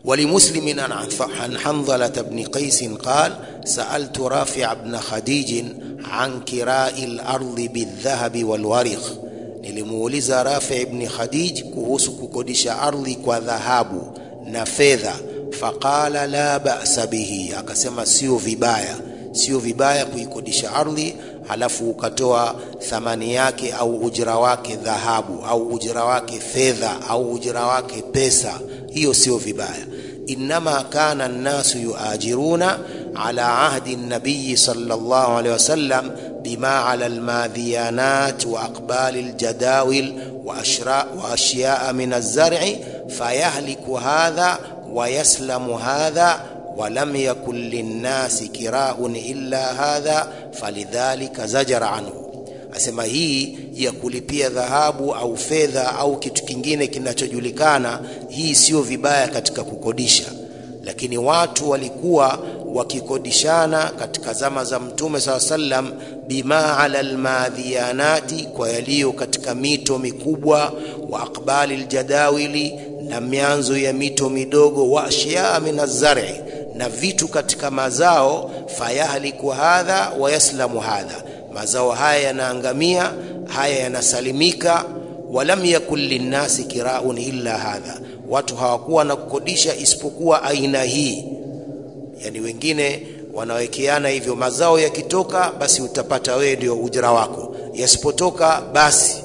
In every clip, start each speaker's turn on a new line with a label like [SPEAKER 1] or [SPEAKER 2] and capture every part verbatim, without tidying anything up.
[SPEAKER 1] ولمسلم عن حنظلة بن قيس قال سألت رافع بن خديج عن كراء الأرض بالذهب والورق. nilimuuliza Rafi ibn Khadij kuhusu kukodisha ardhi kwa dhahabu na fedha. Faqala la ba'sa bihi, akasema sio vibaya, sio vibaya kuikodisha ardhi halafu ukatoa thamani yake au ujira wake dhahabu au ujira wake fedha au ujira wake pesa, hiyo sio vibaya. Inma kana an-nasu yuajiruna ala ahdi an-nabiy sallallahu alayhi wasallam bima ala al-madhiyanat wa aqbal al-jadawil wa ashra wa ashya'a min az-zar'i fayahliku hadha wa yaslamu hadha wa lam yakul lin-nasi kira'un illa hadha falidhalika zajara anhu. Asema hii ya kulipia dhahabu au fedha au kitu kingine kinachojulikana, hii sio vibaya katika kukodisha, lakini watu walikuwa wakikodishana katika zama za Mtume sallallahu alaihi wasallam bima ala almadhiyanati, kwa yaliyo katika mito mikubwa, wa aqbali aljadawili, na mianzo ya mito midogo, wa ashya min az-zar'i, na vitu katika mazao. Fayahliku hadha wa yaslamu hadha, mazao haya yanaangamia, haya yanasalimika. Walam yakul linnasi kira'un illa hadha, watu hawakuwa na kukodisha isipokuwa aina hii. Yani wengine wanawekeana hivyo, mazao yakitoka basi utapata wewe ndio ujira wako, yasipotoka basi.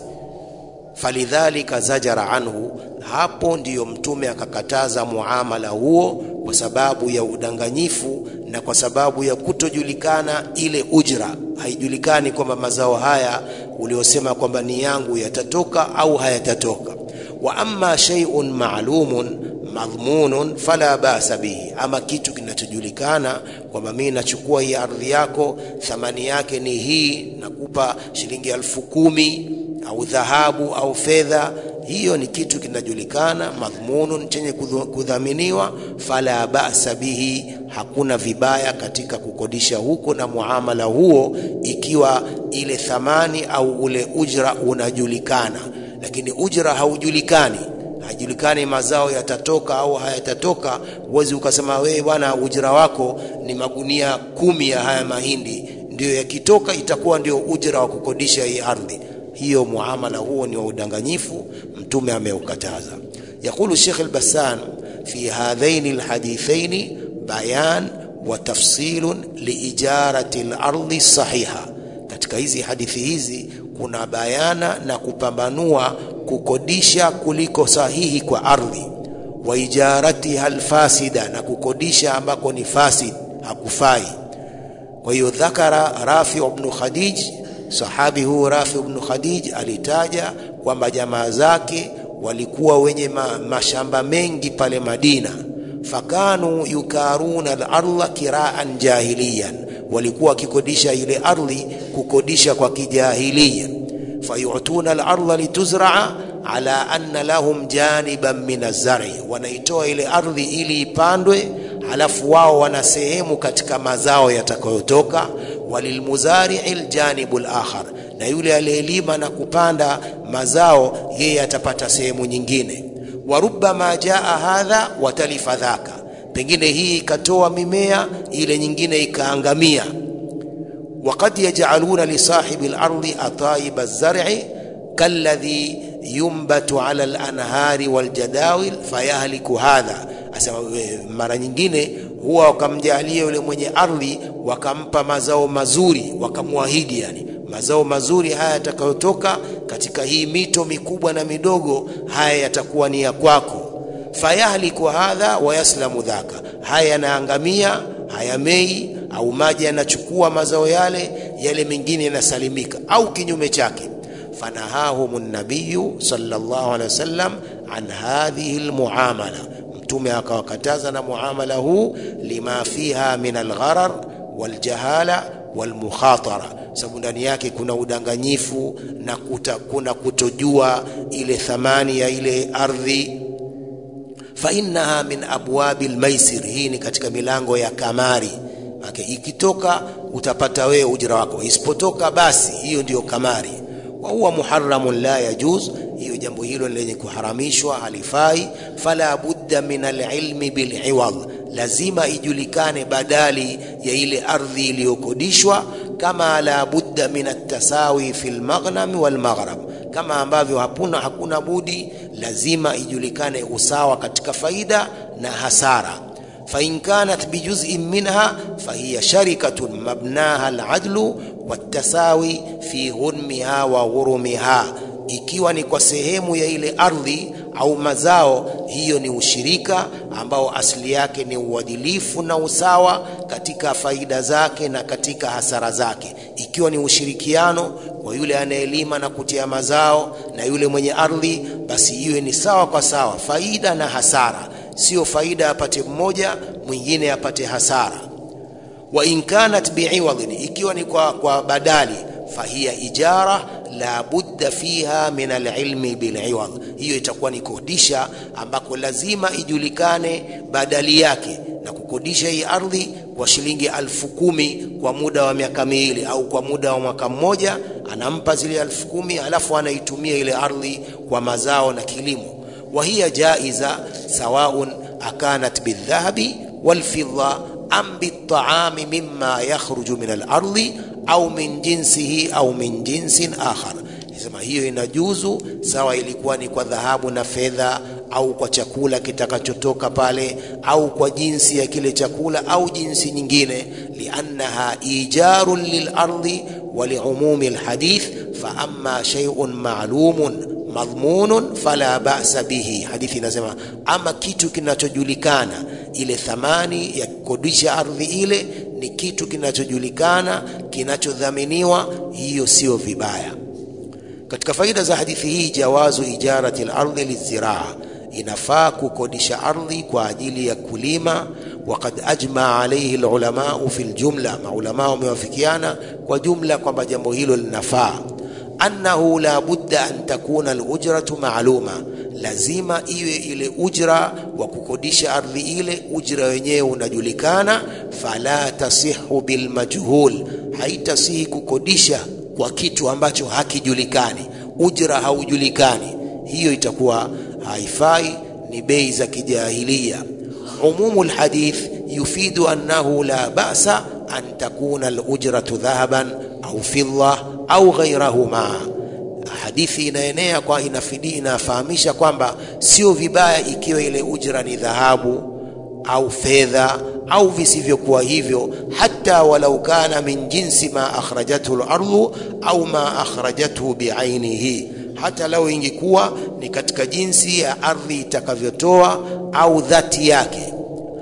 [SPEAKER 1] Falidhalika zajara anhu, hapo ndiyo Mtume akakataza muamala huo kwa sababu ya udanganyifu na kwa sababu ya kutojulikana ile ujira. Haijulikani kwamba mazao haya uliosema kwamba ni yangu yatatoka au hayatatoka. Wa amma shay'un ma'lumun madhmunun fala ba'sa bihi, ama kitu kinachojulikana kwamba mimi nachukua hii ardhi yako, thamani yake ni hii, nakupa shilingi elfu kumi au dhahabu au fedha, hiyo ni kitu kinajulikana, madhmunun, chenye kudhaminiwa, fala ba'sa bihi, hakuna vibaya katika kukodisha huko na muamala huo ikiwa ile thamani au ule ujra unajulikana. Lakini ujra haujulikani, hajulikani mazao yatatoka au hayatatoka, uwezi ukasema wewe bwana ujra wako ni magunia kumi ya haya mahindi, ndio yakitoka itakuwa ndio ujra wa kukodisha hii ardhi. Hiyo muamala huo ni wa udanganyifu, Mtume ameukataza. Yakulu Sheikh al-Bassan fi hadhaini al-hadithaini bayan wa tafsilun liijarati al-ardi sahiha, katika hizi hadithi hizi kuna bayana na kupambanua kukodisha kuliko sahihi kwa ardhi, wa ijarati al-fasida, na kukodisha ambako ni fasid, hakufai. Kwa hiyo dhakara Rafi ibn Khadij, sahabi huu Rafi ibn Khadij alitaja kwamba jamaa zake walikuwa wenye ma, mashamba mengi pale Madina. Fakanu yukaruna al-ardha kiraan jahiliyan, walikuwa kikodisha ile ardhi kukodisha kwa kijahilia. Fayutuna al-ardha lituzra'a ala anna lahum janiban min az-zar'i, wanaitoa ile ardhi ili ipandwe, halafu wao wana sehemu katika mazao yatakayotoka. Walilmuzari'il janibul akhar, na yule aliyelima na kupanda mazao yeye atapata sehemu nyingine. Warubbama jaa hadha watalifa dhaka, pengine hii ikatoa mimea, ile nyingine ikaangamia. Waqad yaj'aluna li sahibil ardi atayib az-zar'i kalladhi yumbatu ala al-anhari wal jadawil fayahliku hadha. Asema mara nyingine huwa wakamjalia yule mwenye ardhi wakampa mazao mazuri, wakamwahidi yani mazao mazuri haya yatakayotoka katika hii mito mikubwa na midogo, haya yatakuwa ni ya kwako. Fayahliku hadha wa yaslamu dhaka, haya yanaangamia, hayamei, au maji yanachukua mazao yale, yale mengine yanasalimika, au kinyume chake. Fanahahumun nabiyyu sallallahu alaihi wasallam an hadhihi almuamala, Mtume akawakataza na muamala huu, lima fiha min algharar waljahala walmukhatara, sababu ndani yake kuna udanganyifu na kuta, kuna kutojua ile thamani ya ile ardhi. Fa innaha min abwabil maisir, hii ni katika milango ya kamari. Maana ikitoka utapata wewe ujira wako, isipotoka basi hiyo ndiyo kamari. Wa huwa muharramun la yajuz hiyo jambo hilo lenye kuharamishwa halifai. Fala budda min alilmi biliwad, lazima ijulikane badali ya ile ardhi iliyokodishwa. Kama la budda min atasawi fil maghnam wal maghrab, kama ambavyo hakuna hakuna budi lazima ijulikane usawa katika faida na hasara. Fa in kanat bijuz'in minha fahiya sharikatun mabnaha al-adlu wat-tasawi fi ghunmiha wa ghurumiha, ikiwa ni kwa sehemu ya ile ardhi au mazao, hiyo ni ushirika ambao asili yake ni uadilifu na usawa katika faida zake na katika hasara zake. Ikiwa ni ushirikiano kwa yule anayelima na kutia mazao na yule mwenye ardhi, basi iwe ni sawa kwa sawa faida na hasara, sio faida apate mmoja mwingine apate hasara. Wa in kanat bi'iwadhin, ikiwa ni kwa, kwa badali, fahiya ijara la budda fiha min alilmi biliwad, hiyo itakuwa ni kodisha ambako lazima ijulikane badali yake. Na kukodisha hii ardhi kwa shilingi alfu kumi kwa muda wa miaka miwili au kwa muda wa mwaka mmoja, anampa zile alfu kumi alafu anaitumia ile ardhi kwa mazao na kilimo. Wa hiya jaiza sawaun akanat bidhahabi walfidda am bit'ami mimma yakhruju min al-ardi au min jinsihi au min jinsin akhar. Sema hiyo inajuzu sawa ilikuwa ni kwa dhahabu na fedha au kwa chakula kitakachotoka pale au kwa jinsi ya kile chakula au jinsi nyingine, liannaha ijarun lilardi wa liumumi alhadith. Fa amma shay'un ma'lumun madhmunun fala ba'sa bihi, hadithi inasema ama kitu kinachojulikana, ile thamani ya kukodisha ardhi ile ni kitu kinachojulikana kinachodhaminiwa, hiyo sio vibaya. Katika faida za hadithi hii, jawazu ijarati al-ardhi liziraa, inafaa kukodisha ardhi kwa ajili ya kulima. Waqad ajma alayhi al-ulama fi al-jumla, maulama wamewafikiana kwa jumla kwamba jambo hilo linafaa. Annahu la budda an takuna al-ujratu ma'luma, lazima iwe ile ujra wa kukodisha ardhi ile ujra wenyewe unajulikana. Fala tasihu bil majhul, haitasihi kukodisha kwa kitu ambacho hakijulikani, ujra haujulikani, hiyo itakuwa haifai, ni bei za kijahilia. Umumu alhadith yufidu annahu la ba'sa an takuna al-ujratu dhahaban au fidda au ghayrahuma. Hadithi inaenea kwa inafidi inafahamisha kwamba sio vibaya ikiwa ile ujra ni dhahabu au fedha au visivyokuwa hivyo, hata walau kana min jinsi ma akhrajathu al-ardu au ma akhrajathu bi'ainihi, hata lau ingekuwa ni katika jinsi ya ardhi itakavyotoa au dhati yake.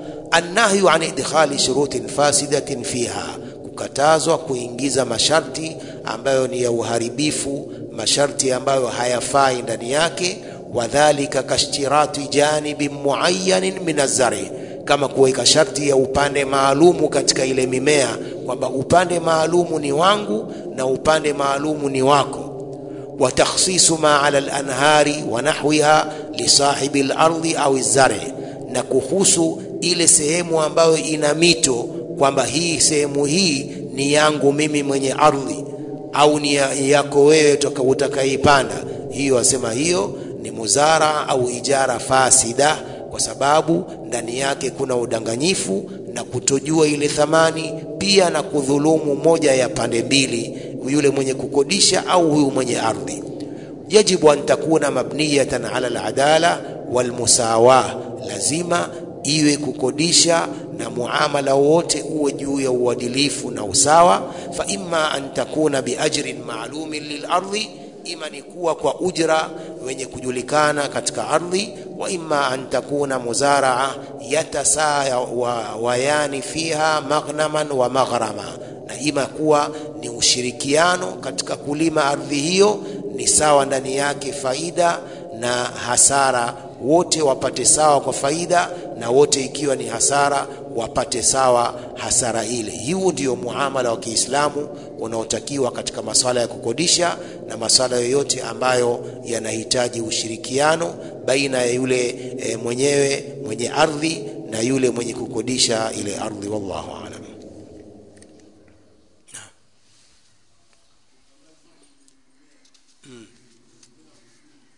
[SPEAKER 1] Annahyu an idkhali shurutin fasidatin fiha, kukatazwa kuingiza masharti ambayo ni ya uharibifu, masharti ambayo hayafai ndani yake. Wadhālika kashtirati janibin muayyanin min az-zari, kama kuweka sharti ya upande maalumu katika ile mimea, kwamba upande maalumu ni wangu na upande maalumu ni wako. Wa takhsisu ma ala al-anhari wa nahwiha li sahibi al-ardi au az-zari, na kuhusu ile sehemu ambayo ina mito kwamba hii sehemu hii ni yangu mimi mwenye ardhi au ni yako wewe utakayeipanda, hiyo wasema hiyo ni muzara au ijara fasida, kwa sababu ndani yake kuna udanganyifu na kutojua ile thamani, pia na kudhulumu moja ya pande mbili, yule mwenye kukodisha au huyu mwenye ardhi. Yajibu an takuna mabniyatan ala al-adala wal musawa, lazima iwe kukodisha na muamala wote uwe juu ya uadilifu na usawa. Fa imma an takuna bi ajrin ma'lumin lil ardi, ima ni kuwa kwa ujra wenye kujulikana katika ardhi. Wa imma an takuna muzaraa yatasaya wa wayani fiha maghnaman wa maghrama, na ima kuwa ni ushirikiano katika kulima ardhi hiyo, ni sawa ndani yake faida na hasara, wote wapate sawa kwa faida, na wote ikiwa ni hasara wapate sawa hasara ile. Hiyo ndio muamala wa Kiislamu unaotakiwa katika masuala ya kukodisha na masuala yoyote ambayo yanahitaji ushirikiano baina ya yule e, mwenyewe mwenye ardhi na yule mwenye kukodisha ile ardhi. Wallahu a'lam.